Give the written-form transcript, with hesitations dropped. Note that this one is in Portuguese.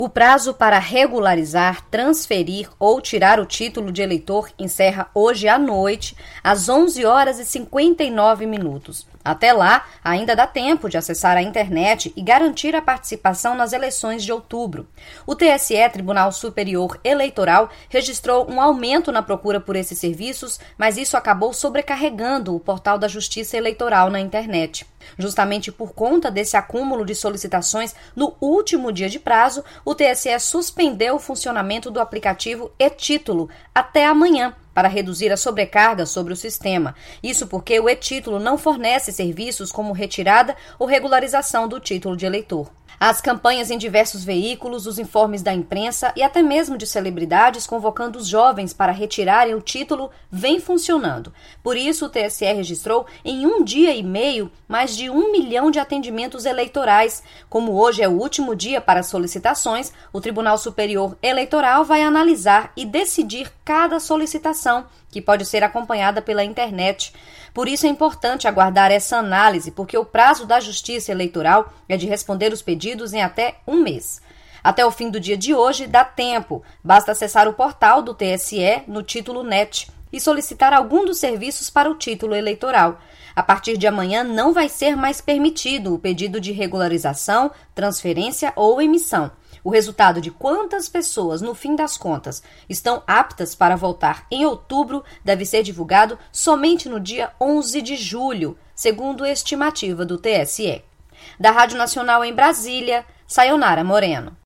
O prazo para regularizar, transferir ou tirar o título de eleitor encerra hoje à noite, às 11 horas e 59 minutos. Até lá, ainda dá tempo de acessar a internet e garantir a participação nas eleições de outubro. O TSE, Tribunal Superior Eleitoral, registrou um aumento na procura por esses serviços, mas isso acabou sobrecarregando o portal da Justiça Eleitoral na internet. Justamente por conta desse acúmulo de solicitações no último dia de prazo, o TSE suspendeu o funcionamento do aplicativo e-Título até amanhã, para reduzir a sobrecarga sobre o sistema. Isso porque o e-Título não fornece serviços como retirada ou regularização do título de eleitor. As campanhas em diversos veículos, os informes da imprensa e até mesmo de celebridades convocando os jovens para retirarem o título vem funcionando. Por isso, o TSE registrou em um dia e meio mais de 1 milhão de atendimentos eleitorais. Como hoje é o último dia para solicitações, o Tribunal Superior Eleitoral vai analisar e decidir cada solicitação, que pode ser acompanhada pela internet. Por isso é importante aguardar essa análise, porque o prazo da Justiça Eleitoral é de responder os pedidos em até um mês. Até o fim do dia de hoje dá tempo, basta acessar o portal do TSE no título NET e solicitar algum dos serviços para o título eleitoral. A partir de amanhã não vai ser mais permitido o pedido de regularização, transferência ou emissão. O resultado de quantas pessoas, no fim das contas, estão aptas para votar em outubro deve ser divulgado somente no dia 11 de julho, segundo a estimativa do TSE. Da Rádio Nacional em Brasília, Sayonara Moreno.